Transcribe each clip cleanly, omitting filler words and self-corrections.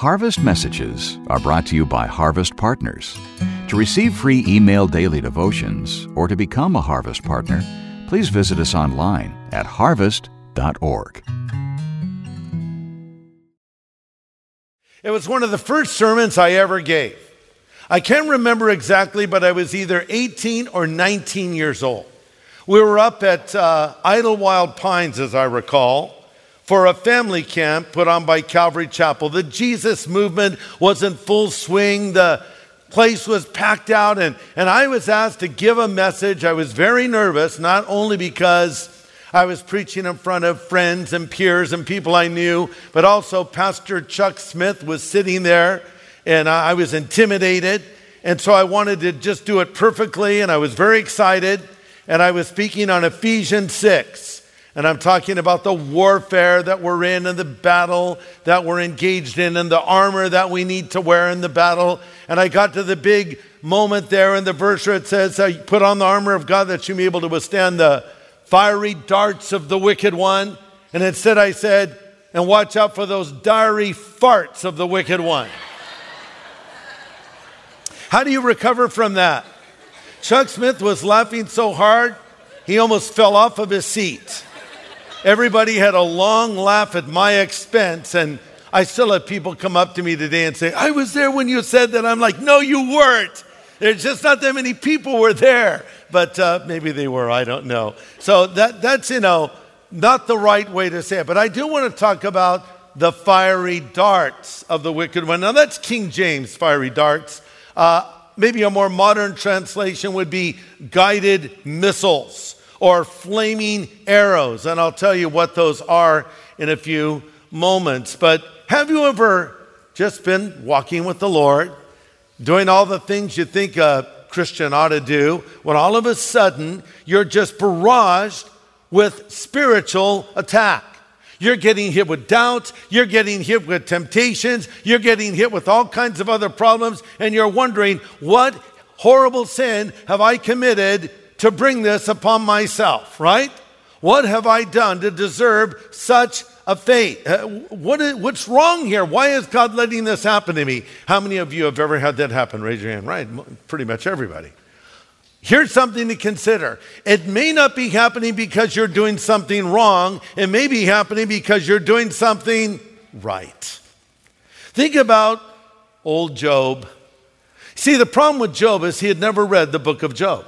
Harvest Messages are brought to you by Harvest Partners. To receive free email daily devotions or to become a Harvest Partner, please visit us online at harvest.org. It was one of the first sermons I ever gave. I can't remember exactly, but I was either 18 or 19 years old. We were up at Idlewild Pines, as I recall, for a family camp put on by Calvary Chapel. The Jesus movement was in full swing. The place was packed out, and I was asked to give a message. I was very nervous, not only because I was preaching in front of friends and peers and people I knew, but also Pastor Chuck Smith was sitting there, and I was intimidated. And so I wanted to just do it perfectly, and I was very excited. And I was speaking on Ephesians 6. And I'm talking about the warfare that we're in and the battle that we're engaged in and the armor that we need to wear in the battle. And I got to the big moment there in the verse where it says, put on the armor of God that you may be able to withstand the fiery darts of the wicked one. And instead I said, and watch out for those diary farts of the wicked one. How do you recover from that? Chuck Smith was laughing so hard, he almost fell off of his seat. Everybody had a long laugh at my expense, and I still have people come up to me today and say, I was there when you said that. I'm like, no, you weren't. There's just not that many people were there. But maybe they were, I don't know. So that's, not the right way to say it. But I do want to talk about the fiery darts of the wicked one. Now that's King James, fiery darts. Maybe a more modern translation would be guided missiles or flaming arrows. And I'll tell you what those are in a few moments. But have you ever just been walking with the Lord, doing all the things you think a Christian ought to do, when all of a sudden you're just barraged with spiritual attack? You're getting hit with doubts, you're getting hit with temptations, you're getting hit with all kinds of other problems, and you're wondering, what horrible sin have I committed to bring this upon myself, right? What have I done to deserve such a fate? What's wrong here? Why is God letting this happen to me? How many of you have ever had that happen? Raise your hand. Right, pretty much everybody. Here's something to consider. It may not be happening because you're doing something wrong. It may be happening because you're doing something right. Think about old Job. See, the problem with Job is he had never read the book of Job.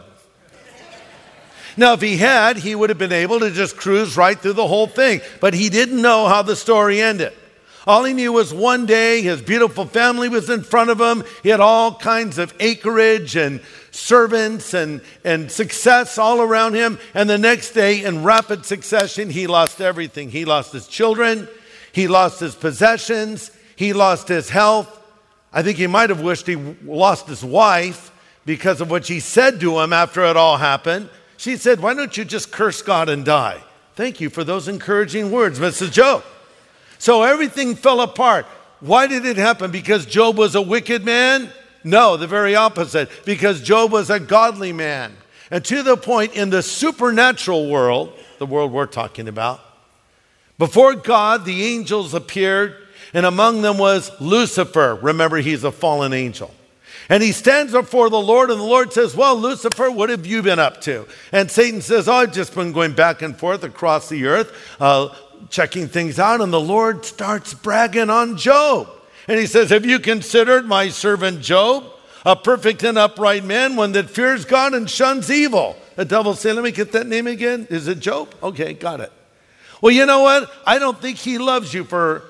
Now, if he had, he would have been able to just cruise right through the whole thing. But he didn't know how the story ended. All he knew was one day his beautiful family was in front of him. He had all kinds of acreage and servants and success all around him. And the next day, in rapid succession, he lost everything. He lost his children. He lost his possessions. He lost his health. I think he might have wished he lost his wife because of what she said to him after it all happened. She said, why don't you just curse God and die? Thank you for those encouraging words, Mrs. Job. So everything fell apart. Why did it happen? Because Job was a wicked man? No, the very opposite. Because Job was a godly man. And to the point in the supernatural world, the world we're talking about, before God, the angels appeared, and among them was Lucifer. Remember, he's a fallen angel. And he stands before the Lord, and the Lord says, well, Lucifer, what have you been up to? And Satan says, I've just been going back and forth across the earth, checking things out. And the Lord starts bragging on Job. And he says, have you considered my servant Job, a perfect and upright man, one that fears God and shuns evil? The devil said, let me get that name again. Is it Job? Okay, got it. Well, you know what? I don't think he loves you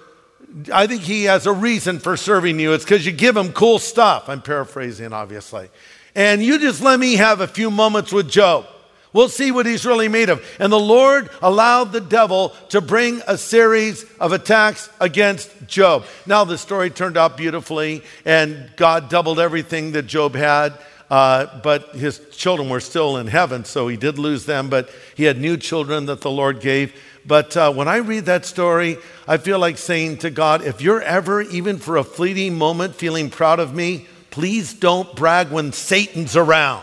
I think he has a reason for serving you. It's because you give him cool stuff. I'm paraphrasing, obviously. And you just let me have a few moments with Job. We'll see what he's really made of. And the Lord allowed the devil to bring a series of attacks against Job. Now the story turned out beautifully, and God doubled everything that Job had. But his children were still in heaven, so he did lose them. But he had new children that the Lord gave. But when I read that story, I feel like saying to God, if you're ever, even for a fleeting moment, feeling proud of me, please don't brag when Satan's around.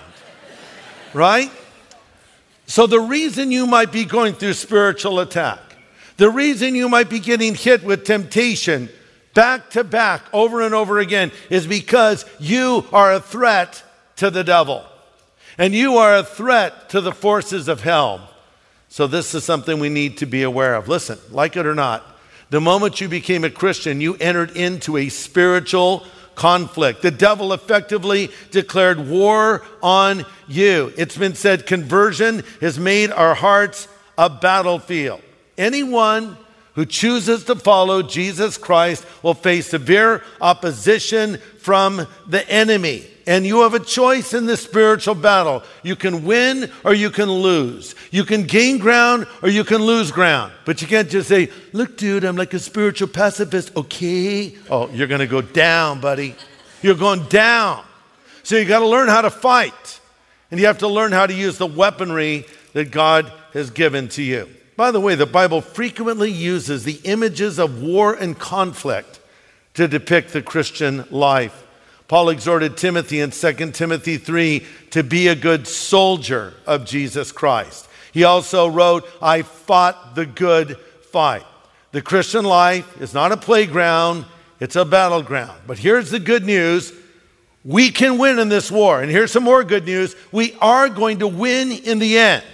Right? So the reason you might be going through spiritual attack, the reason you might be getting hit with temptation, back to back, over and over again, is because you are a threat to the devil. And you are a threat to the forces of hell. So this is something we need to be aware of. Listen, like it or not, the moment you became a Christian, you entered into a spiritual conflict. The devil effectively declared war on you. It's been said conversion has made our hearts a battlefield. Anyone who chooses to follow Jesus Christ will face severe opposition from the enemy. And you have a choice in this spiritual battle. You can win or you can lose. You can gain ground or you can lose ground. But you can't just say, look, dude, I'm like a spiritual pacifist, okay? Oh, you're going to go down, buddy. You're going down. So you got to learn how to fight. And you have to learn how to use the weaponry that God has given to you. By the way, the Bible frequently uses the images of war and conflict to depict the Christian life. Paul exhorted Timothy in 2 Timothy 3 to be a good soldier of Jesus Christ. He also wrote, I fought the good fight. The Christian life is not a playground, it's a battleground. But here's the good news. We can win in this war. And here's some more good news. We are going to win in the end.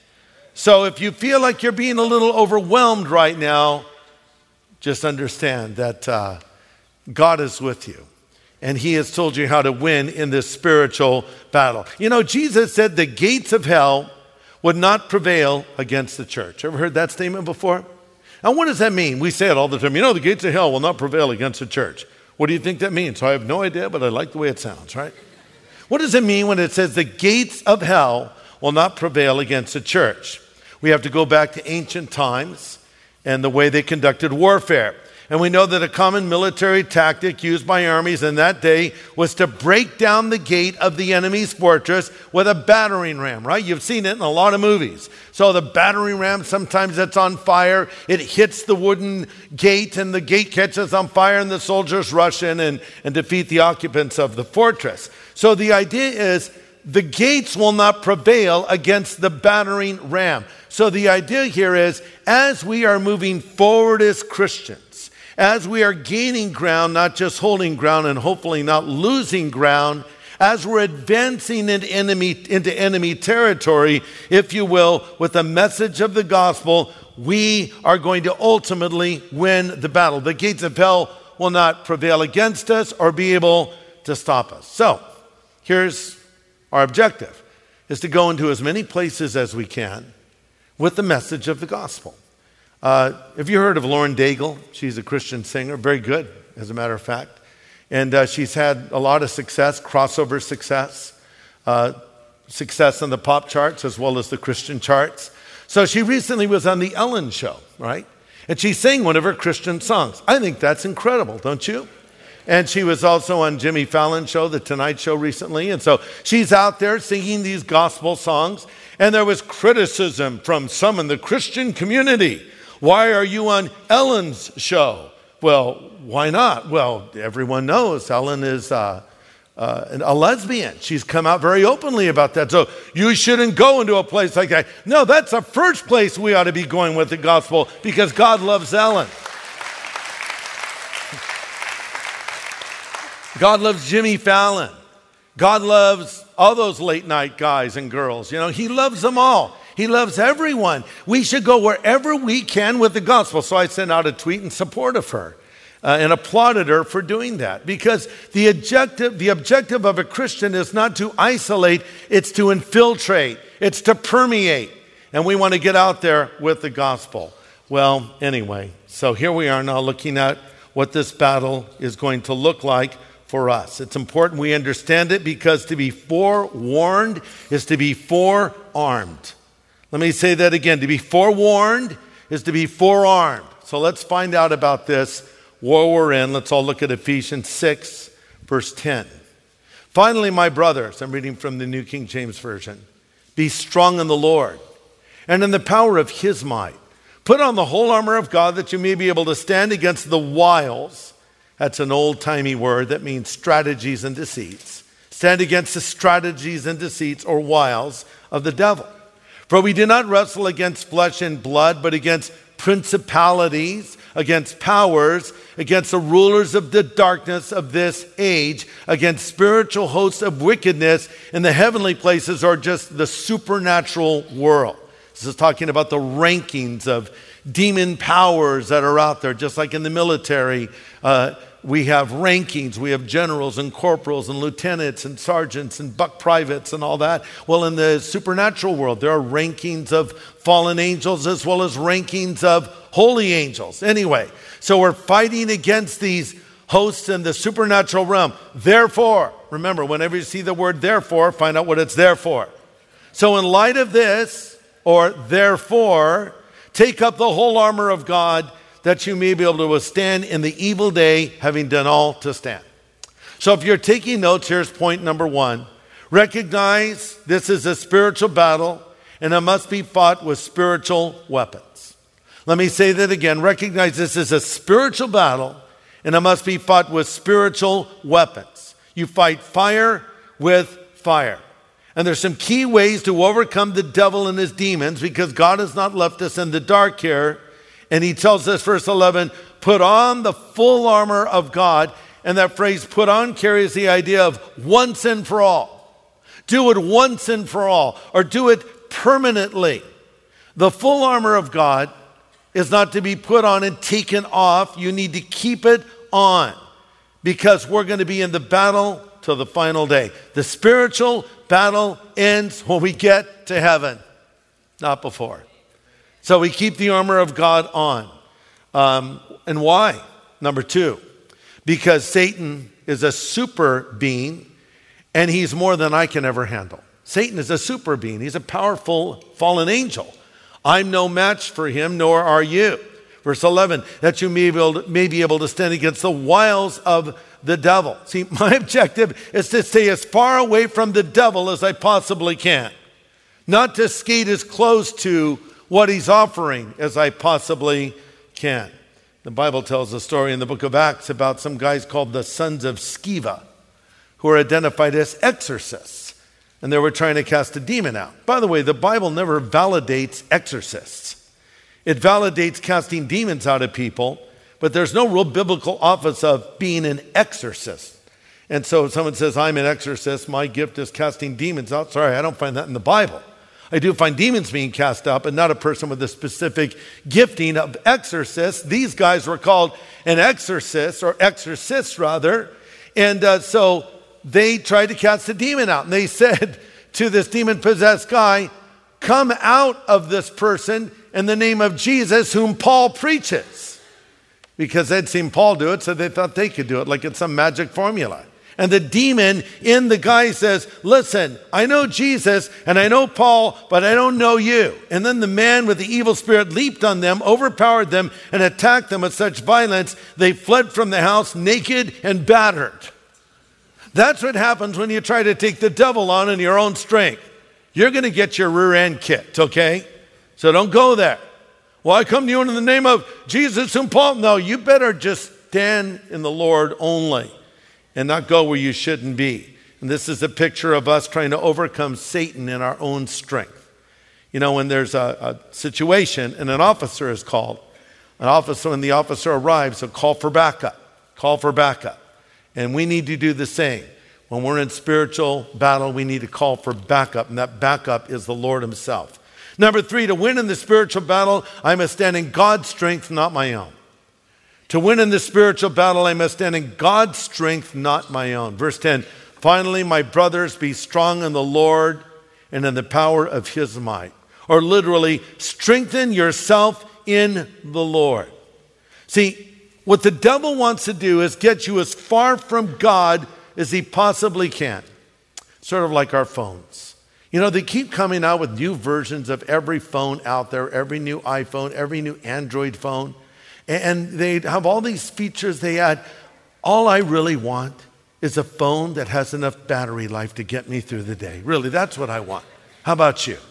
So if you feel like you're being a little overwhelmed right now, just understand that God is with you. And he has told you how to win in this spiritual battle. You know, Jesus said the gates of hell would not prevail against the church. Ever heard that statement before? Now, what does that mean? We say it all the time. You know, the gates of hell will not prevail against the church. What do you think that means? I have no idea, but I like the way it sounds, right? What does it mean when it says the gates of hell will not prevail against the church? We have to go back to ancient times and the way they conducted warfare. And we know that a common military tactic used by armies in that day was to break down the gate of the enemy's fortress with a battering ram, right? You've seen it in a lot of movies. So the battering ram, sometimes it's on fire. It hits the wooden gate and the gate catches on fire and the soldiers rush in and defeat the occupants of the fortress. So the idea is the gates will not prevail against the battering ram. So the idea here is as we are moving forward as Christians, as we are gaining ground, not just holding ground and hopefully not losing ground, as we're advancing into enemy territory, if you will, with the message of the gospel, we are going to ultimately win the battle. The gates of hell will not prevail against us or be able to stop us. So here's our objective, is to go into as many places as we can with the message of the gospel. Have you heard of Lauren Daigle? She's a Christian singer, very good, as a matter of fact. And she's had a lot of success, crossover success, success on the pop charts as well as the Christian charts. So she recently was on the Ellen Show, right? And she sang one of her Christian songs. I think that's incredible, don't you? And she was also on Jimmy Fallon's show, The Tonight Show, recently. And so she's out there singing these gospel songs. And there was criticism from some in the Christian community. Why are you on Ellen's show? Well, why not? Well, everyone knows Ellen is a lesbian. She's come out very openly about that. So you shouldn't go into a place like that. No, that's the first place we ought to be going with the gospel because God loves Ellen. God loves Jimmy Fallon. God loves all those late night guys and girls. You know, he loves them all. He loves everyone. We should go wherever we can with the gospel. So I sent out a tweet in support of her and applauded her for doing that. Because the objective of a Christian is not to isolate, it's to infiltrate, it's to permeate. And we want to get out there with the gospel. Well, anyway, so here we are now looking at what this battle is going to look like for us. It's important we understand it because to be forewarned is to be forearmed. Let me say that again. To be forewarned is to be forearmed. So let's find out about this war we're in. Let's all look at Ephesians 6, verse 10. Finally, my brothers, I'm reading from the New King James Version, be strong in the Lord and in the power of his might. Put on the whole armor of God that you may be able to stand against the wiles. That's an old-timey word that means strategies and deceits. Stand against the strategies and deceits or wiles of the devil. For we do not wrestle against flesh and blood, but against principalities, against powers, against the rulers of the darkness of this age, against spiritual hosts of wickedness in the heavenly places, or just the supernatural world. This is talking about the rankings of demon powers that are out there, just like in the military. We have rankings. We have generals and corporals and lieutenants and sergeants and buck privates and all that. Well, in the supernatural world, there are rankings of fallen angels as well as rankings of holy angels. Anyway, so we're fighting against these hosts in the supernatural realm. Therefore, remember, whenever you see the word therefore, find out what it's there for. So in light of this, or therefore, take up the whole armor of God, that you may be able to withstand in the evil day, having done all to stand. So if you're taking notes, here's point number 1. Recognize this is a spiritual battle, and it must be fought with spiritual weapons. Let me say that again. Recognize this is a spiritual battle, and it must be fought with spiritual weapons. You fight fire with fire. And there's some key ways to overcome the devil and his demons, because God has not left us in the dark here. And he tells us, verse 11, put on the full armor of God. And that phrase, put on, carries the idea of once and for all. Do it once and for all, or do it permanently. The full armor of God is not to be put on and taken off. You need to keep it on, because we're going to be in the battle till the final day. The spiritual battle ends when we get to heaven, not before. So we keep the armor of God on. And why? Number 2, because Satan is a super being, and he's more than I can ever handle. Satan is a super being. He's a powerful fallen angel. I'm no match for him, nor are you. Verse 11, that you may be able to stand against the wiles of the devil. See, my objective is to stay as far away from the devil as I possibly can. Not to skate as close to what he's offering as I possibly can. The Bible tells a story in the book of Acts about some guys called the sons of Sceva, who are identified as exorcists, and they were trying to cast a demon out. By the way, the Bible never validates exorcists. It validates casting demons out of people, but there's no real biblical office of being an exorcist. And so if someone says, I'm an exorcist, my gift is casting demons out. Sorry, I don't find that in the Bible. I do find demons being cast out, but not a person with a specific gifting of exorcist. These guys were called an exorcist, or exorcists rather. And so they tried to cast a demon out. And they said to this demon-possessed guy, come out of this person in the name of Jesus, whom Paul preaches. Because they'd seen Paul do it, so they thought they could do it, like it's some magic formula. And the demon in the guy says, listen, I know Jesus and I know Paul, but I don't know you. And then the man with the evil spirit leaped on them, overpowered them, and attacked them with such violence, they fled from the house naked and battered. That's what happens when you try to take the devil on in your own strength. You're going to get your rear end kicked, okay? So don't go there. Well, I come to you in the name of Jesus and Paul. No, you better just stand in the Lord only, and not go where you shouldn't be. And this is a picture of us trying to overcome Satan in our own strength. You know, when there's a situation and an officer is called, when the officer arrives, he'll call for backup. Call for backup. And we need to do the same. When we're in spiritual battle, we need to call for backup, and that backup is the Lord himself. Number 3, to win in the spiritual battle, I must stand in God's strength, not my own. To win in the spiritual battle, I must stand in God's strength, not my own. Verse 10, finally, my brothers, be strong in the Lord and in the power of his might. Or literally, strengthen yourself in the Lord. See, what the devil wants to do is get you as far from God as he possibly can. Sort of like our phones. You know, they keep coming out with new versions of every phone out there, every new iPhone, every new Android phone. And they have all these features they add. All I really want is a phone that has enough battery life to get me through the day. Really, that's what I want. How about you?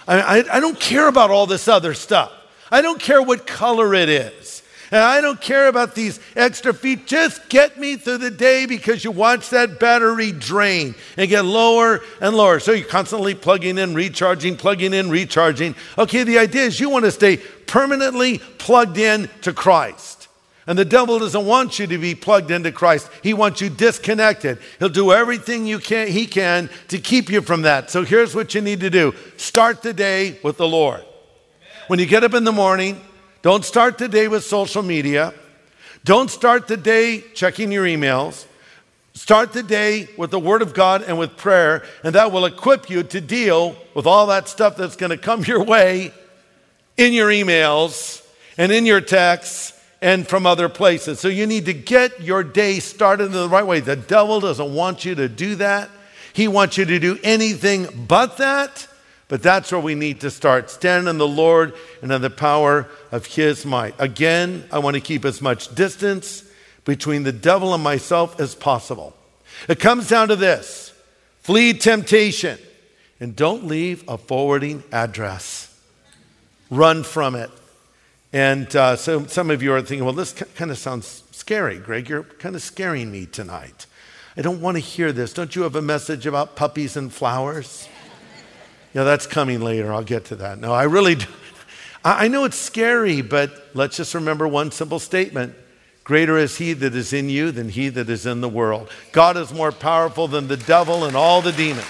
I don't care about all this other stuff. I don't care what color it is. And I don't care about these extra feet. Just get me through the day, because you watch that battery drain and get lower and lower. So you're constantly plugging in, recharging, plugging in, recharging. Okay, the idea is you want to stay permanently plugged in to Christ. And the devil doesn't want you to be plugged into Christ. He wants you disconnected. He'll do everything he can to keep you from that. So here's what you need to do. Start the day with the Lord. When you get up in the morning, don't start the day with social media. Don't start the day checking your emails. Start the day with the Word of God and with prayer, and that will equip you to deal with all that stuff that's going to come your way in your emails and in your texts and from other places. So you need to get your day started in the right way. The devil doesn't want you to do that. He wants you to do anything but that. But that's where we need to start. Stand in the Lord and in the power of His might. Again, I want to keep as much distance between the devil and myself as possible. It comes down to this: flee temptation and don't leave a forwarding address. Run from it. And so some of you are thinking, well, this kind of sounds scary, Greg. You're kind of scaring me tonight. I don't want to hear this. Don't you have a message about puppies and flowers? Yeah, that's coming later. I'll get to that. No, I really do. I know it's scary, but let's just remember one simple statement. Greater is He that is in you than he that is in the world. God is more powerful than the devil and all the demons.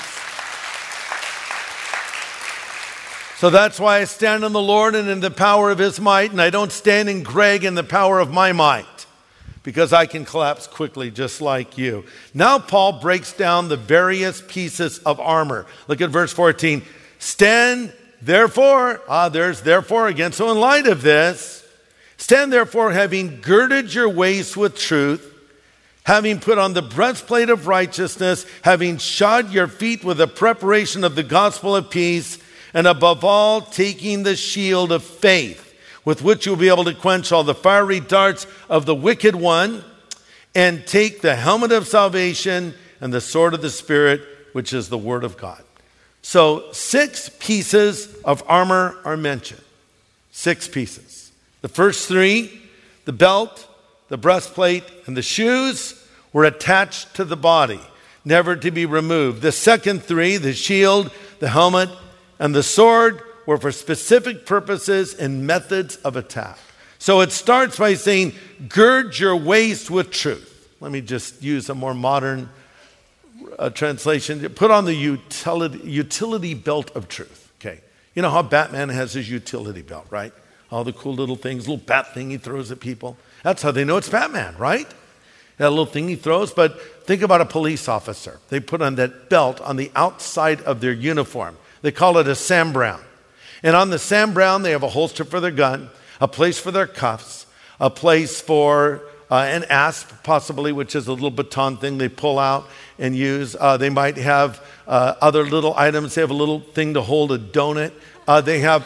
So that's why I stand in the Lord and in the power of His might, and I don't stand in Greg in the power of my might, because I can collapse quickly just like you. Now Paul breaks down the various pieces of armor. Look at verse 14. Stand therefore, there's therefore again. So in light of this, stand therefore, having girded your waist with truth, having put on the breastplate of righteousness, having shod your feet with the preparation of the gospel of peace, and above all, taking the shield of faith, with which you'll be able to quench all the fiery darts of the wicked one, and take the helmet of salvation and the sword of the Spirit, which is the word of God. So 6 pieces of armor are mentioned. 6 pieces. The first 3, the belt, the breastplate, and the shoes, were attached to the body, never to be removed. The second 3, the shield, the helmet, and the sword, were for specific purposes and methods of attack. So it starts by saying, gird your waist with truth. Let me just use a more modern translation. Put on the utility belt of truth. Okay. You know how Batman has his utility belt, right? All the cool little things, little bat thing he throws at people. That's how they know it's Batman, right? That little thing he throws. But think about a police officer. They put on that belt on the outside of their uniform. They call it a Sam Browne. And on the Sam Browne, they have a holster for their gun, a place for their cuffs, a place for an asp, possibly, which is a little baton thing they pull out and use. They might have other little items. They have a little thing to hold a donut. They have...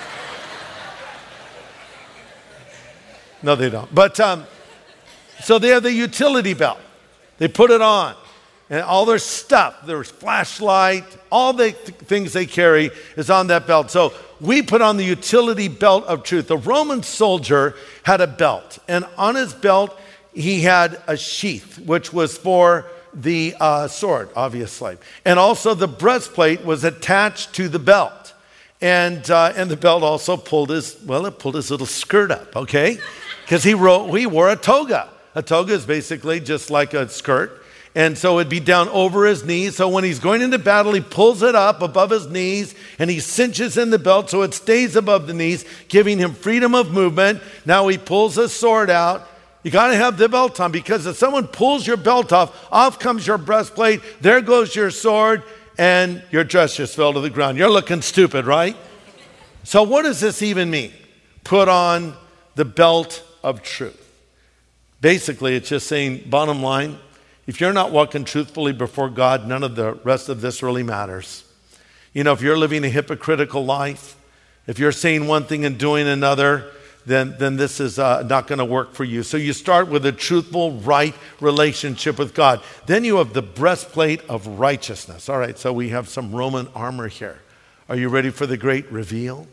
No, they don't. But so they have the utility belt. They put it on. And all their stuff, their flashlight, all the things they carry is on that belt. So we put on the utility belt of truth. The Roman soldier had a belt. And on his belt, he had a sheath, which was for the sword, obviously. And also the breastplate was attached to the belt. And the belt also pulled his little skirt up, okay? Because he wore a toga. A toga is basically just like a skirt. And so it'd be down over his knees. So when he's going into battle, he pulls it up above his knees and he cinches in the belt so it stays above the knees, giving him freedom of movement. Now he pulls his sword out. You got to have the belt on, because if someone pulls your belt off comes your breastplate, there goes your sword, and your dress just fell to the ground. You're looking stupid, right? So what does this even mean? Put on the belt of truth. Basically, it's just saying, bottom line, if you're not walking truthfully before God, none of the rest of this really matters. You know, if you're living a hypocritical life, if you're saying one thing and doing another, then this is not going to work for you. So you start with a truthful, right relationship with God. Then you have the breastplate of righteousness. All right, so we have some Roman armor here. Are you ready for the great reveal?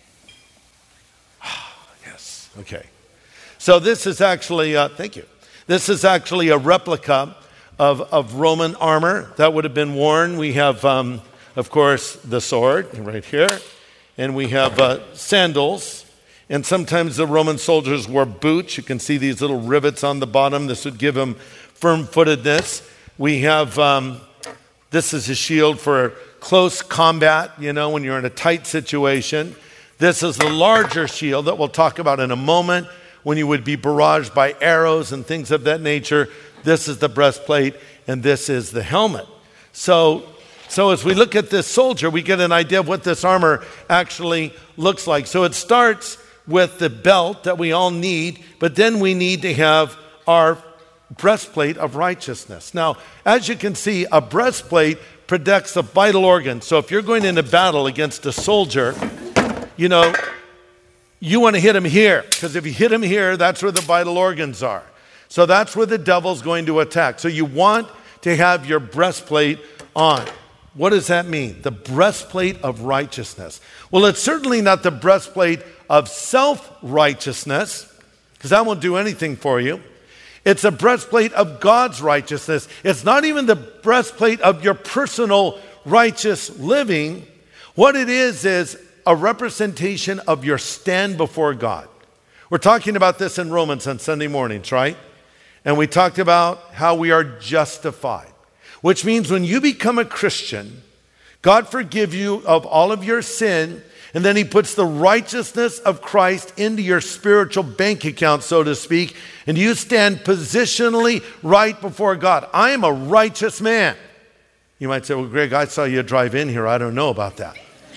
Yes, okay. So this is actually, thank you. This is actually a replica of Roman armor that would have been worn. We have, of course, the sword right here, and we have sandals, And sometimes the Roman soldiers wore boots. You can see these little rivets on the bottom. This would give them firm-footedness. We have, this is a shield for close combat, when you're in a tight situation. This is the larger shield that we'll talk about in a moment, when you would be barraged by arrows and things of that nature. This is the breastplate, and this is the helmet. So as we look at this soldier, we get an idea of what this armor actually looks like. So it starts with the belt that we all need, but then we need to have our breastplate of righteousness. Now, as you can see, a breastplate protects the vital organs. So if you're going into battle against a soldier, you want to hit him here, because if you hit him here, that's where the vital organs are. So that's where the devil's going to attack. So you want to have your breastplate on. What does that mean? The breastplate of righteousness. Well, it's certainly not the breastplate of self-righteousness, because that won't do anything for you. It's a breastplate of God's righteousness. It's not even the breastplate of your personal righteous living. What it is a representation of your stand before God. We're talking about this in Romans on Sunday mornings, right? And we talked about how we are justified, which means when you become a Christian, God forgives you of all of your sin, and then he puts the righteousness of Christ into your spiritual bank account, so to speak, and you stand positionally right before God. I am a righteous man. You might say, well, Greg, I saw you drive in here. I don't know about that.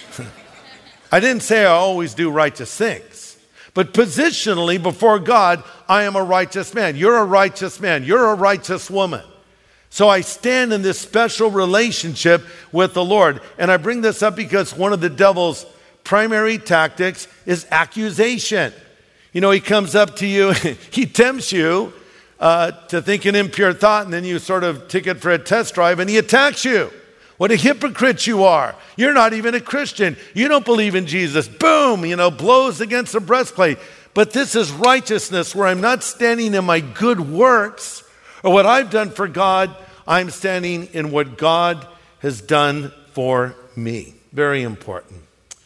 I didn't say I always do righteous things, but positionally before God, I am a righteous man. You're a righteous man. You're a righteous woman. So I stand in this special relationship with the Lord. And I bring this up because one of the devil's primary tactics is accusation. He comes up to you, he tempts you to think an impure thought, and then you sort of take it for a test drive, and he attacks you. What a hypocrite you are. You're not even a Christian. You don't believe in Jesus. Boom, blows against the breastplate. But this is righteousness, where I'm not standing in my good works or what I've done for God. I'm standing in what God has done for me. Very important.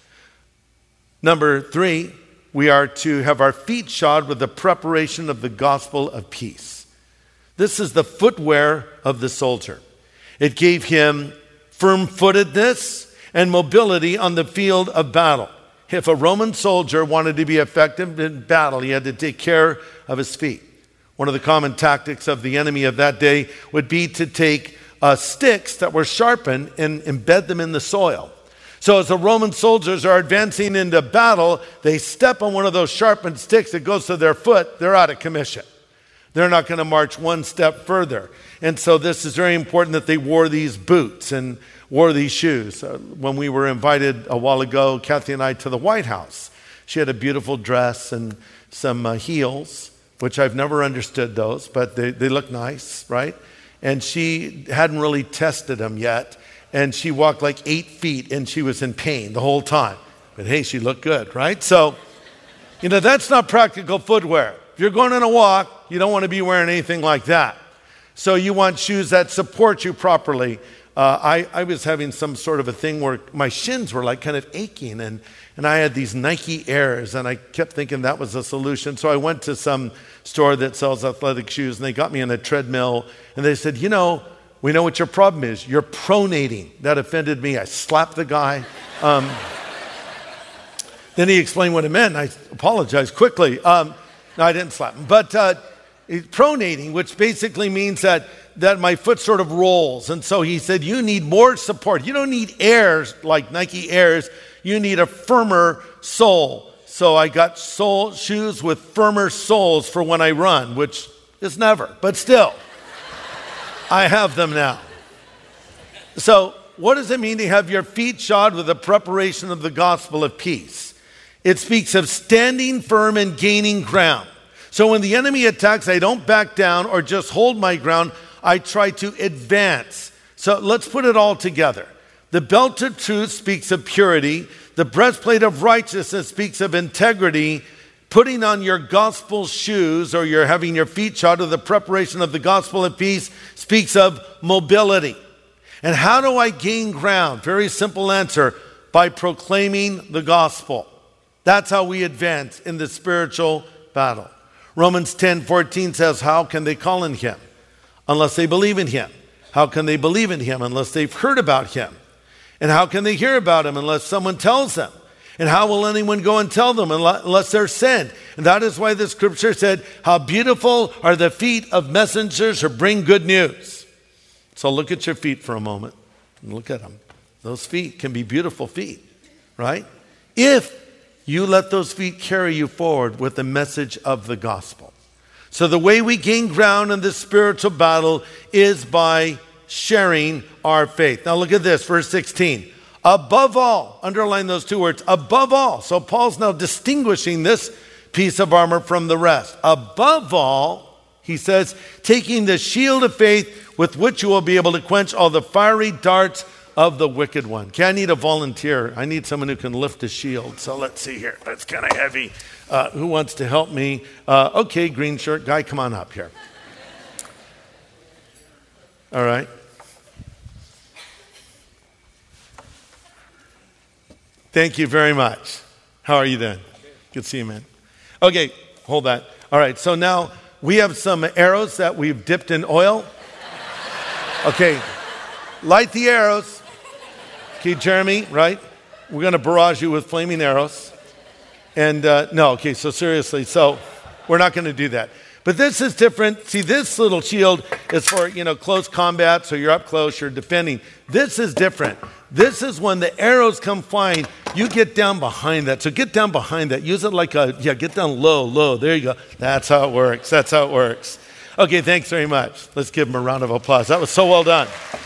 Number 3, we are to have our feet shod with the preparation of the gospel of peace. This is the footwear of the soldier. It gave him firm-footedness and mobility on the field of battle. If a Roman soldier wanted to be effective in battle, he had to take care of his feet. One of the common tactics of the enemy of that day would be to take sticks that were sharpened and embed them in the soil. So as the Roman soldiers are advancing into battle, they step on one of those sharpened sticks that goes to their foot, they're out of commission. They're not going to march one step further. And so this is very important that they wore these boots and wore these shoes. When we were invited a while ago, Kathy and I, to the White House, she had a beautiful dress and some heels, which I've never understood those, but they look nice, right? And she hadn't really tested them yet. And she walked like 8 feet and she was in pain the whole time. But hey, she looked good, right? So, that's not practical footwear. If you're going on a walk, you don't want to be wearing anything like that. So you want shoes that support you properly. I was having some sort of a thing where my shins were like kind of aching, and I had these Nike Airs, and I kept thinking that was a solution. So I went to some store that sells athletic shoes, and they got me on a treadmill, and they said, we know what your problem is. You're pronating. That offended me. I slapped the guy. Then he explained what it meant, and I apologized quickly. No, I didn't slap him. But pronating, which basically means that my foot sort of rolls. And so he said, you need more support. You don't need Airs like Nike Airs. You need a firmer sole. So I got shoes with firmer soles for when I run, which is never, but still. I have them now. So what does it mean to have your feet shod with the preparation of the gospel of peace? It speaks of standing firm and gaining ground. So when the enemy attacks, I don't back down or just hold my ground. I try to advance. So let's put it all together. The belt of truth speaks of purity. The breastplate of righteousness speaks of integrity. Putting on your gospel shoes, or you're having your feet shod with the preparation of the gospel of peace, speaks of mobility. And how do I gain ground? Very simple answer: by proclaiming the gospel. That's how we advance in the spiritual battle. Romans 10:14 says, how can they call on him unless they believe in him? How can they believe in him unless they've heard about him? And how can they hear about him unless someone tells them? And how will anyone go and tell them unless they're sent? And that is why the scripture said, how beautiful are the feet of messengers who bring good news. So look at your feet for a moment and look at them. Those feet can be beautiful feet, right? If you let those feet carry you forward with the message of the gospel. So the way we gain ground in this spiritual battle is by sharing our faith. Now look at this, verse 16. Above all, underline those two words, above all. So Paul's now distinguishing this piece of armor from the rest. Above all, he says, taking the shield of faith with which you will be able to quench all the fiery darts of the wicked one. Okay, I need a volunteer. I need someone who can lift a shield. So let's see here. That's kind of heavy. Who wants to help me? Okay, green shirt guy, come on up here. All right. Thank you very much. How are you then? Good to see you, man. Okay, hold that. All right, so now we have some arrows that we've dipped in oil. Okay, light the arrows. Okay, Jeremy, right? We're going to barrage you with flaming arrows. And no, okay, so seriously, so we're not going to do that. But this is different. See, this little shield is for, close combat, so you're up close, you're defending. This is different. This is when the arrows come flying, you get down behind that. So get down behind that. Use it like get down low. There you go. That's how it works. Okay, thanks very much. Let's give him a round of applause. That was so well done.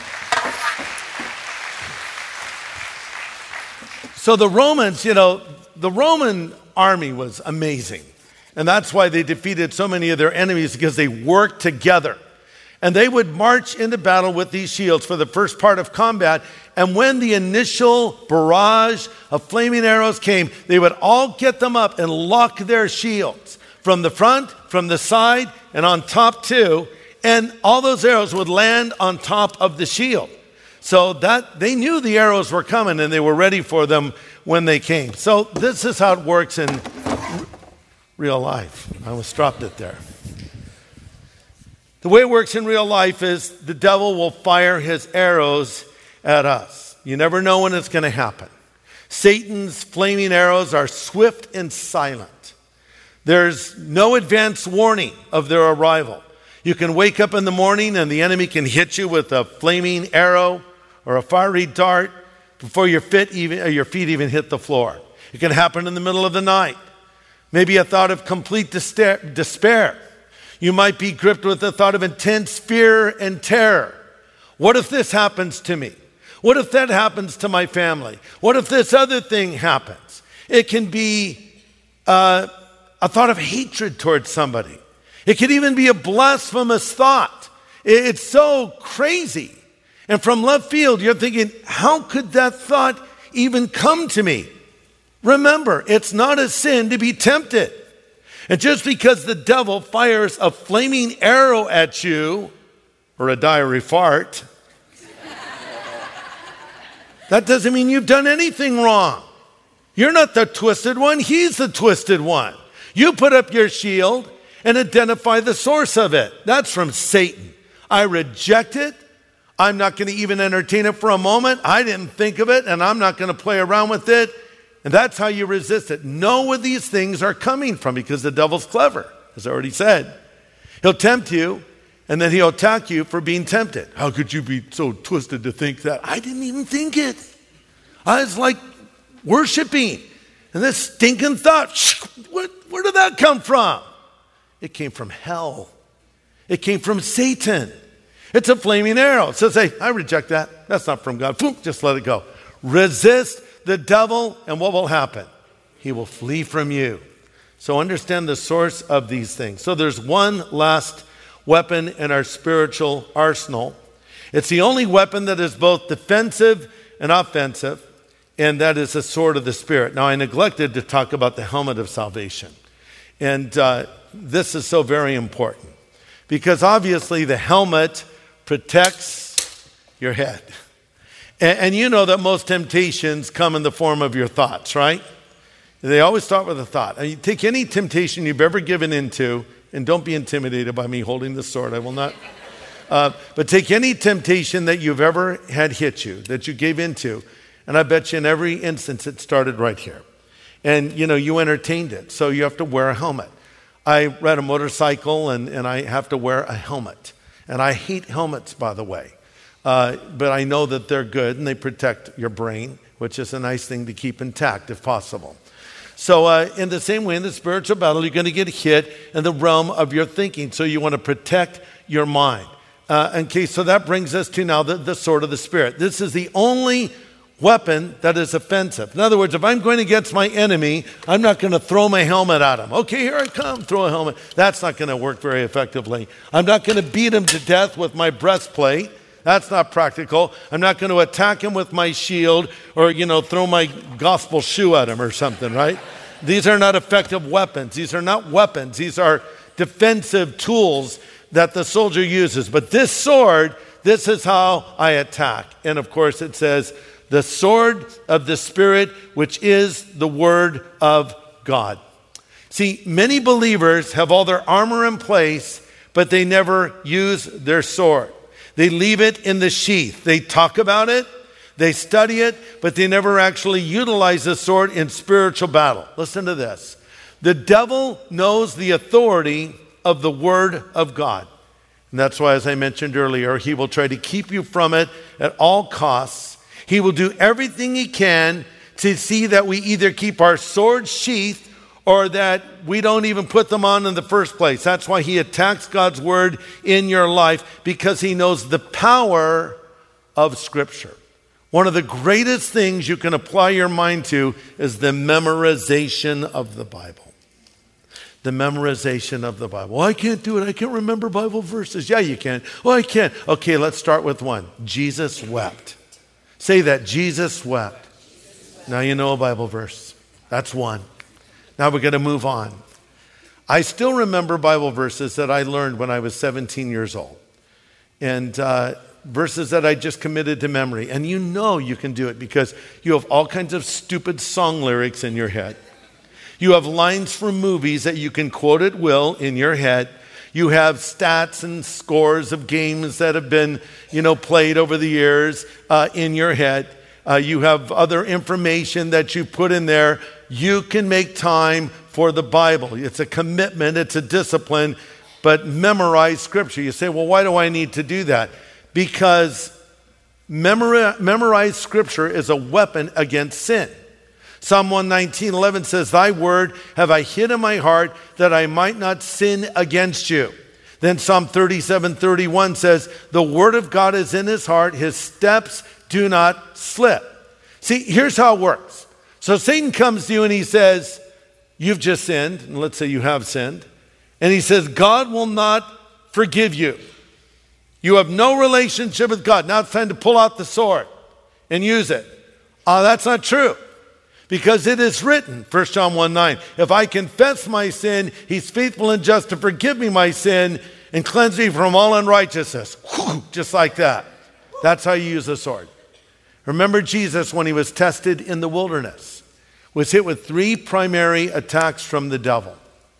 So the Romans, the Roman army was amazing. And that's why they defeated so many of their enemies, because they worked together. And they would march into battle with these shields for the first part of combat. And when the initial barrage of flaming arrows came, they would all get them up and lock their shields from the front, from the side, and on top too. And all those arrows would land on top of the shield. So that they knew the arrows were coming and they were ready for them when they came. So this is how it works in real life. I almost dropped it there. The way it works in real life is the devil will fire his arrows at us. You never know when it's going to happen. Satan's flaming arrows are swift and silent. There's no advance warning of their arrival. You can wake up in the morning and the enemy can hit you with a flaming arrow or a fiery dart before your feet even hit the floor. It can happen in the middle of the night. Maybe a thought of complete despair. You might be gripped with the thought of intense fear and terror. What if this happens to me? What if that happens to my family? What if this other thing happens? It can be a thought of hatred towards somebody. It could even be a blasphemous thought. It's so crazy. And from left field, you're thinking, how could that thought even come to me? Remember, it's not a sin to be tempted. And just because the devil fires a flaming arrow at you, or a diary fart, that doesn't mean you've done anything wrong. You're not the twisted one, he's the twisted one. You put up your shield and identify the source of it. That's from Satan. I reject it. I'm not going to even entertain it for a moment. I didn't think of it, and I'm not going to play around with it. And that's how you resist it. Know where these things are coming from, because the devil's clever, as I already said. He'll tempt you, and then he'll attack you for being tempted. How could you be so twisted to think that? I didn't even think it. I was like worshiping. And this stinking thought, where did that come from? It came from hell. It came from Satan. It's a flaming arrow. It says, hey, I reject that. That's not from God. Boom, just let it go. Resist the devil, and what will happen? He will flee from you. So understand the source of these things. So there's one last weapon in our spiritual arsenal. It's the only weapon that is both defensive and offensive, and that is the sword of the Spirit. Now, I neglected to talk about the helmet of salvation. And this is so very important, because obviously the helmet protects your head. And you know that most temptations come in the form of your thoughts, right? They always start with a thought. I mean, take any temptation you've ever given into, and don't be intimidated by me holding the sword. I will not. But take any temptation that you've ever had hit you, that you gave into, and I bet you in every instance it started right here. And, you entertained it, so you have to wear a helmet. I ride a motorcycle, and I have to wear a helmet. And I hate helmets, by the way. But I know that they're good, and they protect your brain, which is a nice thing to keep intact if possible. So in the same way, in the spiritual battle, you're going to get hit in the realm of your thinking. So you want to protect your mind. So that brings us to now the sword of the Spirit. This is the only weapon that is offensive. In other words, if I'm going against my enemy, I'm not going to throw my helmet at him. Okay, here I come, throw a helmet. That's not going to work very effectively. I'm not going to beat him to death with my breastplate. That's not practical. I'm not going to attack him with my shield or, throw my gospel shoe at him or something, right? These are not effective weapons. These are not weapons. These are defensive tools that the soldier uses. But this sword, this is how I attack. And of course it says, the sword of the Spirit, which is the word of God. See, many believers have all their armor in place, but they never use their sword. They leave it in the sheath. They talk about it, they study it, but they never actually utilize the sword in spiritual battle. Listen to this. The devil knows the authority of the word of God. And that's why, as I mentioned earlier, he will try to keep you from it at all costs. He will do everything he can to see that we either keep our sword sheathed or that we don't even put them on in the first place. That's why he attacks God's word in your life, because he knows the power of Scripture. One of the greatest things you can apply your mind to is the memorization of the Bible. The memorization of the Bible. Well, I can't do it. I can't remember Bible verses. Yeah, you can. Well, I can't. Okay, let's start with one. Jesus wept. Say that. Jesus wept. Now you know a Bible verse. That's one. Now we're going to move on. I still remember Bible verses that I learned when I was 17 years old. And verses that I just committed to memory. And you can do it because you have all kinds of stupid song lyrics in your head. You have lines from movies that you can quote at will in your head. You have stats and scores of games that have been, played over the years in your head. You have other information that you put in there. You can make time for the Bible. It's a commitment, it's a discipline, but memorize Scripture. You say, well, why do I need to do that? Because memorize Scripture is a weapon against sin. Psalm 119:11 says, thy word have I hid in my heart that I might not sin against you. Then Psalm 37:31 says, the word of God is in his heart, his steps do not slip. See, here's how it works. So Satan comes to you and he says, you've just sinned, and let's say you have sinned, and he says, God will not forgive you. You have no relationship with God. Now it's time to pull out the sword and use it. That's not true. Because it is written, 1 John 1:9, if I confess my sin, he's faithful and just to forgive me my sin and cleanse me from all unrighteousness. Just like that. That's how you use the sword. Remember Jesus when he was tested in the wilderness, was hit with 3 primary attacks from the devil.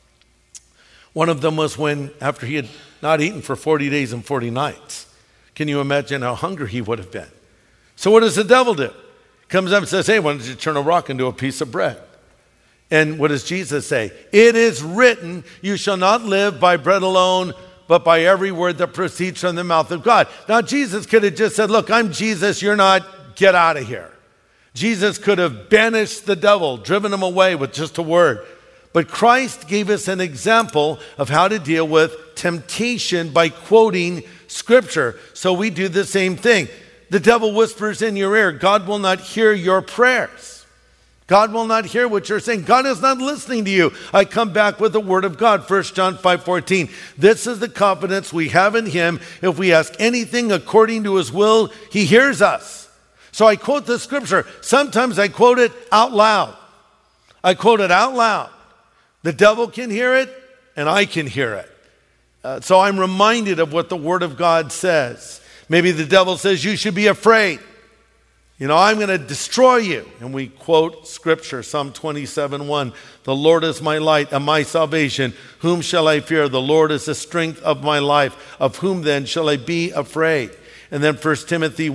One of them was when, after he had not eaten for 40 days and 40 nights. Can you imagine how hungry he would have been? So what does the devil do? Comes up and says, hey, why don't you turn a rock into a piece of bread? And what does Jesus say? It is written, you shall not live by bread alone, but by every word that proceeds from the mouth of God. Now, Jesus could have just said, look, I'm Jesus, you're not, get out of here. Jesus could have banished the devil, driven him away with just a word. But Christ gave us an example of how to deal with temptation by quoting Scripture. So we do the same thing. The devil whispers in your ear, God will not hear your prayers. God will not hear what you're saying. God is not listening to you. I come back with the word of God, 1 John 5:14. This is the confidence we have in him. If we ask anything according to his will, he hears us. So I quote the Scripture. Sometimes I quote it out loud. I quote it out loud. The devil can hear it, and I can hear it. So I'm reminded of what the word of God says. Maybe the devil says you should be afraid. I'm going to destroy you. And we quote Scripture, Psalm 27:1. The Lord is my light and my salvation. Whom shall I fear? The Lord is the strength of my life. Of whom then shall I be afraid? And then 2 Timothy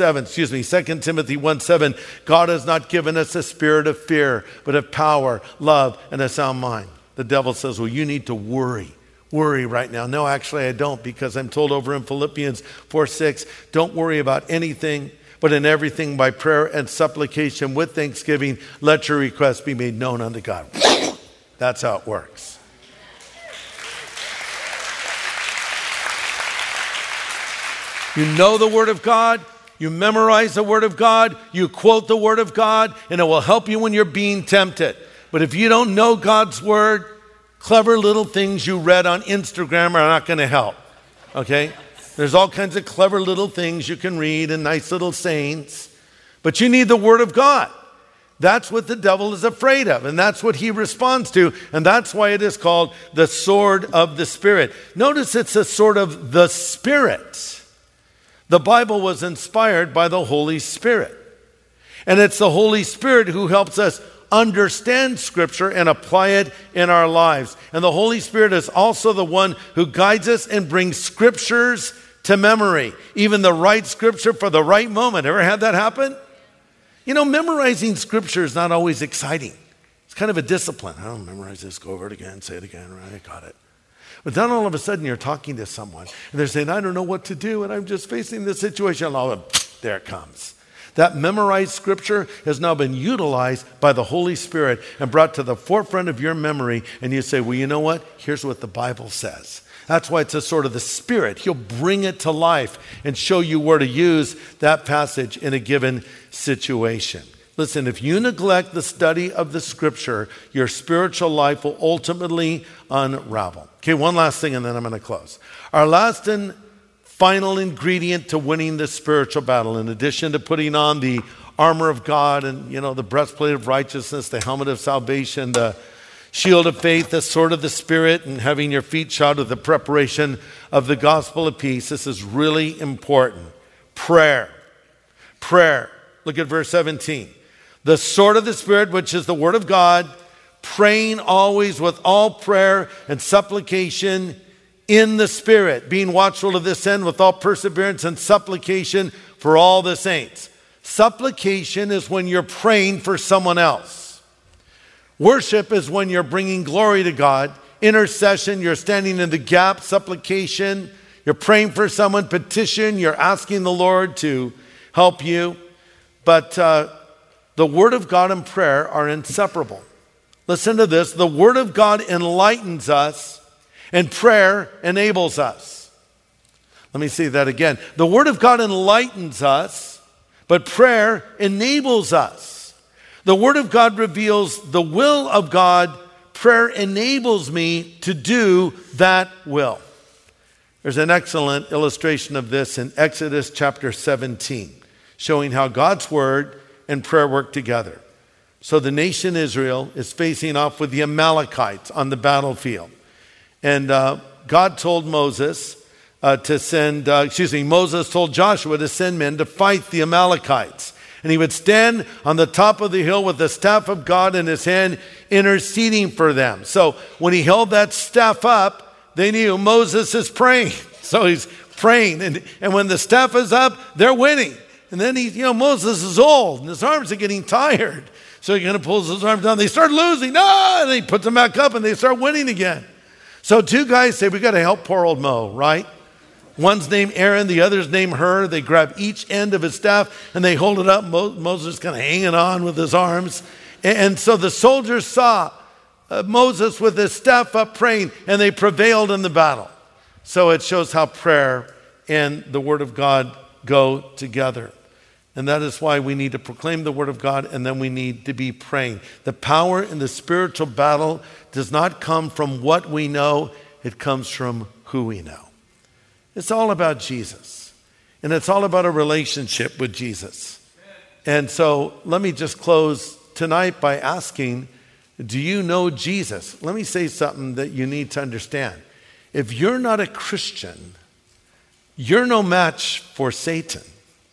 1:7. God has not given us a spirit of fear, but of power, love, and a sound mind. The devil says, well, you need to worry right now. No, actually I don't, because I'm told over in Philippians 4:6, don't worry about anything, but in everything by prayer and supplication with thanksgiving, let your requests be made known unto God. That's how it works. You know the Word of God, you memorize the Word of God, you quote the Word of God, and it will help you when you're being tempted. But if you don't know God's Word, clever little things you read on Instagram are not going to help, okay? There's all kinds of clever little things you can read and nice little sayings, but you need the Word of God. That's what the devil is afraid of, and that's what he responds to, and that's why it is called the sword of the Spirit. Notice it's a sword of the Spirit. The Bible was inspired by the Holy Spirit, and it's the Holy Spirit who helps us understand Scripture and apply it in our lives. And the Holy Spirit is also the one who guides us and brings Scriptures to memory, even the right Scripture for the right moment. Ever had that happen? Memorizing Scripture is not always exciting. It's kind of a discipline. I don't memorize this, go over it again, say it again, right, I got it. But then all of a sudden you're talking to someone and they're saying, I don't know what to do and I'm just facing this situation. And all of them, there it comes. That memorized Scripture has now been utilized by the Holy Spirit and brought to the forefront of your memory. And you say, well, you know what? Here's what the Bible says. That's why it's a sword of the Spirit. He'll bring it to life and show you where to use that passage in a given situation. Listen, if you neglect the study of the Scripture, your spiritual life will ultimately unravel. Okay, one last thing and then I'm going to close. Our last and final ingredient to winning the spiritual battle, in addition to putting on the armor of God and, the breastplate of righteousness, the helmet of salvation, the shield of faith, the sword of the Spirit, and having your feet shod with the preparation of the gospel of peace, this is really important. Prayer. Look at verse 17. The sword of the Spirit, which is the word of God, praying always with all prayer and supplication in the Spirit, being watchful to this end with all perseverance and supplication for all the saints. Supplication is when you're praying for someone else. Worship is when you're bringing glory to God. Intercession, you're standing in the gap. Supplication, you're praying for someone. Petition, you're asking the Lord to help you. But the Word of God and prayer are inseparable. Listen to this. The Word of God enlightens us and prayer enables us. Let me say that again. The Word of God enlightens us, but prayer enables us. The Word of God reveals the will of God. Prayer enables me to do that will. There's an excellent illustration of this in Exodus chapter 17, showing how God's Word and prayer work together. So the nation Israel is facing off with the Amalekites on the battlefield. And God told Moses Moses told Joshua to send men to fight the Amalekites. And he would stand on the top of the hill with the staff of God in his hand, interceding for them. So when he held that staff up, they knew Moses is praying. So he's praying. And when the staff is up, they're winning. And then Moses is old and his arms are getting tired. So he kind of pulls his arms down. They start losing. And he puts them back up and they start winning again. So two guys say, we got to help poor old Mo, right? One's named Aaron, the other's named Hur. They grab each end of his staff and they hold it up. Moses kind of hanging on with his arms. And so the soldiers saw Moses with his staff up praying, and they prevailed in the battle. So it shows how prayer and the Word of God go together. And that is why we need to proclaim the Word of God, and then we need to be praying. The power in the spiritual battle does not come from what we know. It comes from who we know. It's all about Jesus. And it's all about a relationship with Jesus. And so let me just close tonight by asking, do you know Jesus? Let me say something that you need to understand. If you're not a Christian, you're no match for Satan.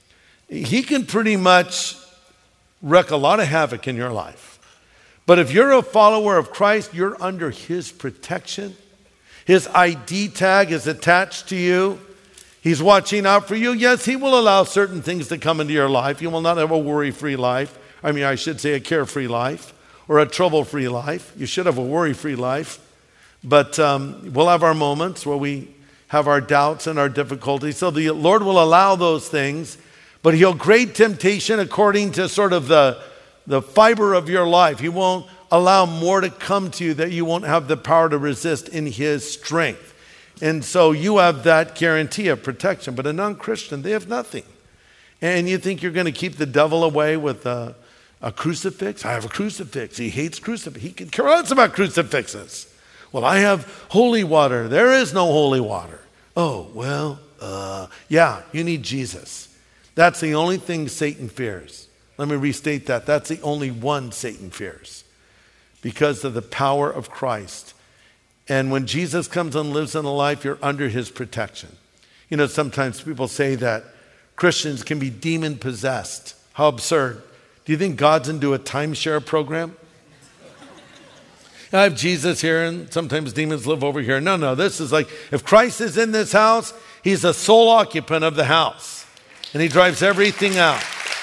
he can pretty much wreak a lot of havoc in your life. But if you're a follower of Christ, you're under his protection. His ID tag is attached to you. He's watching out for you. Yes, he will allow certain things to come into your life. You will not have a worry-free life. I should say a carefree life or a trouble-free life. You should have a worry-free life. But we'll have our moments where we have our doubts and our difficulties. So the Lord will allow those things, but he'll grade temptation according to sort of the fiber of your life. He won't allow more to come to you that you won't have the power to resist in his strength. And so you have that guarantee of protection. But a non-Christian, they have nothing. And you think you're going to keep the devil away with a crucifix? I have a crucifix. He hates crucifix. He can care less about crucifixes. Well, I have holy water. There is no holy water. Oh, well, yeah, you need Jesus. That's the only thing Satan fears. Let me restate that. That's the only one Satan fears because of the power of Christ. And when Jesus comes and lives in a life, you're under his protection. You know, sometimes people say that Christians can be demon-possessed. How absurd. Do you think God's into a timeshare program? I have Jesus here and sometimes demons live over here. No, this is like, if Christ is in this house, he's a sole occupant of the house. And he drives everything out.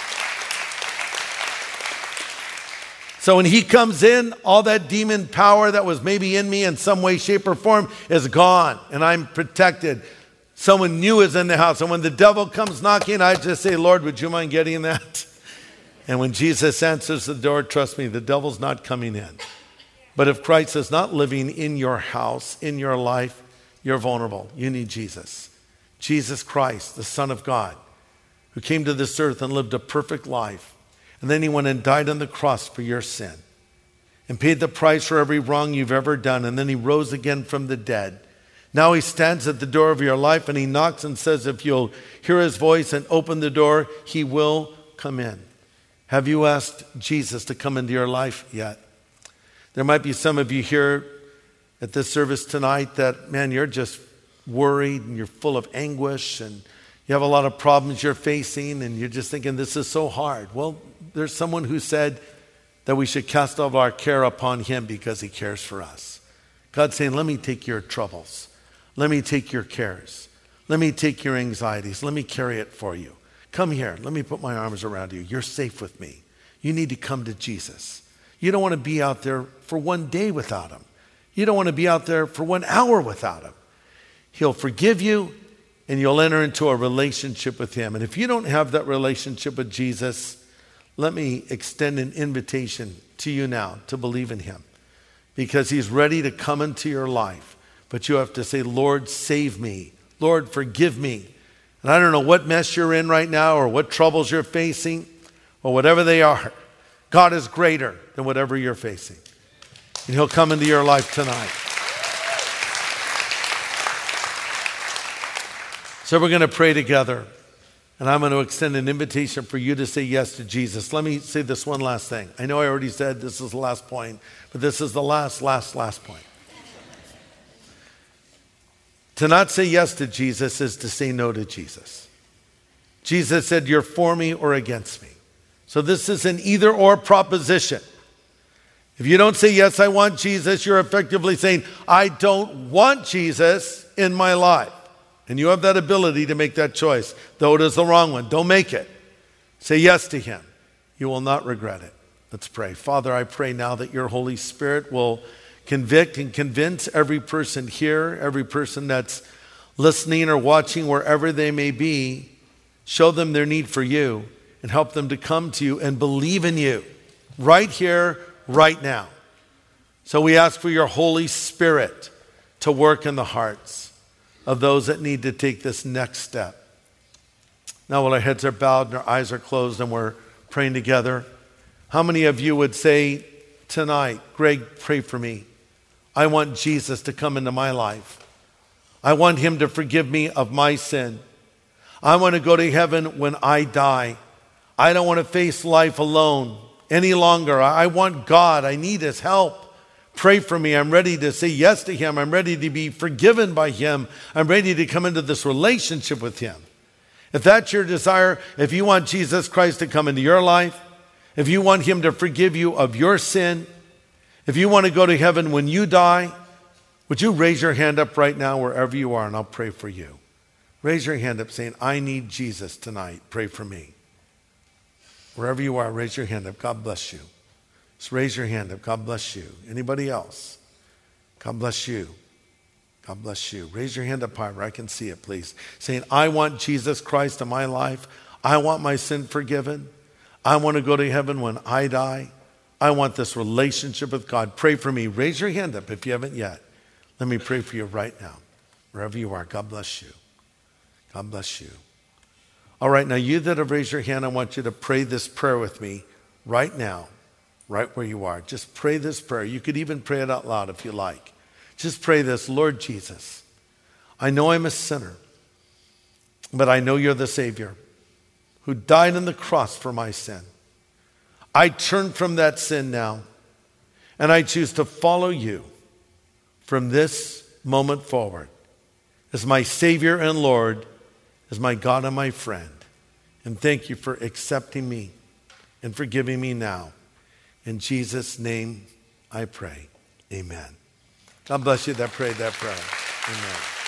So when he comes in, all that demon power that was maybe in me in some way, shape, or form is gone. And I'm protected. Someone new is in the house. And when the devil comes knocking, I just say, Lord, would you mind getting that? And when Jesus answers the door, trust me, the devil's not coming in. But if Christ is not living in your house, in your life, you're vulnerable. You need Jesus. Jesus Christ, the Son of God, who came to this earth and lived a perfect life. And then he went and died on the cross for your sin and paid the price for every wrong you've ever done. And then he rose again from the dead. Now he stands at the door of your life and he knocks and says, if you'll hear his voice and open the door, he will come in. Have you asked Jesus to come into your life yet? There might be some of you here at this service tonight that, man, you're just worried and you're full of anguish and you have a lot of problems you're facing and you're just thinking this is so hard. Well, there's someone who said that we should cast all of our care upon him because he cares for us. God's saying, let me take your troubles. Let me take your cares. Let me take your anxieties. Let me carry it for you. Come here. Let me put my arms around you. You're safe with me. You need to come to Jesus. You don't want to be out there for one day without him. You don't want to be out there for 1 hour without him. He'll forgive you and you'll enter into a relationship with him. And if you don't have that relationship with Jesus, let me extend an invitation to you now to believe in him because he's ready to come into your life. But you have to say, Lord, save me. Lord, forgive me. And I don't know what mess you're in right now or what troubles you're facing or whatever they are. God is greater than whatever you're facing. And he'll come into your life tonight. So we're going to pray together. And I'm going to extend an invitation for you to say yes to Jesus. Let me say this one last thing. I know I already said this is the last point, but this is the last point. To not say yes to Jesus is to say no to Jesus. Jesus said, you're for me or against me. So this is an either or proposition. If you don't say, yes, I want Jesus, you're effectively saying, I don't want Jesus in my life. And you have that ability to make that choice, though it is the wrong one. Don't make it. Say yes to him. You will not regret it. Let's pray. Father, I pray now that your Holy Spirit will convict and convince every person here, every person that's listening or watching wherever they may be. Show them their need for you and help them to come to you and believe in you right here, right now. So we ask for your Holy Spirit to work in the hearts of those that need to take this next step. Now while our heads are bowed and our eyes are closed and we're praying together, how many of you would say tonight, Greg, pray for me. I want Jesus to come into my life. I want him to forgive me of my sin. I want to go to heaven when I die. I don't want to face life alone any longer. I want God. I need his help. Pray for me. I'm ready to say yes to him. I'm ready to be forgiven by him. I'm ready to come into this relationship with him. If that's your desire, if you want Jesus Christ to come into your life, if you want him to forgive you of your sin, if you want to go to heaven when you die, would you raise your hand up right now wherever you are, and I'll pray for you. Raise your hand up saying, I need Jesus tonight. Pray for me. Wherever you are, raise your hand up. God bless you. Just raise your hand up. God bless you. Anybody else? God bless you. God bless you. Raise your hand up high where I can see it, please. Saying, I want Jesus Christ in my life. I want my sin forgiven. I want to go to heaven when I die. I want this relationship with God. Pray for me. Raise your hand up if you haven't yet. Let me pray for you right now. Wherever you are, God bless you. God bless you. All right, now you that have raised your hand, I want you to pray this prayer with me right now, right where you are. Just pray this prayer. You could even pray it out loud if you like. Just pray this. Lord Jesus, I know I'm a sinner, but I know you're the Savior who died on the cross for my sin. I turn from that sin now, and I choose to follow you from this moment forward as my Savior and Lord, as my God and my friend. And thank you for accepting me and forgiving me now. In Jesus' name I pray. Amen. God bless you that prayed that prayer. Amen.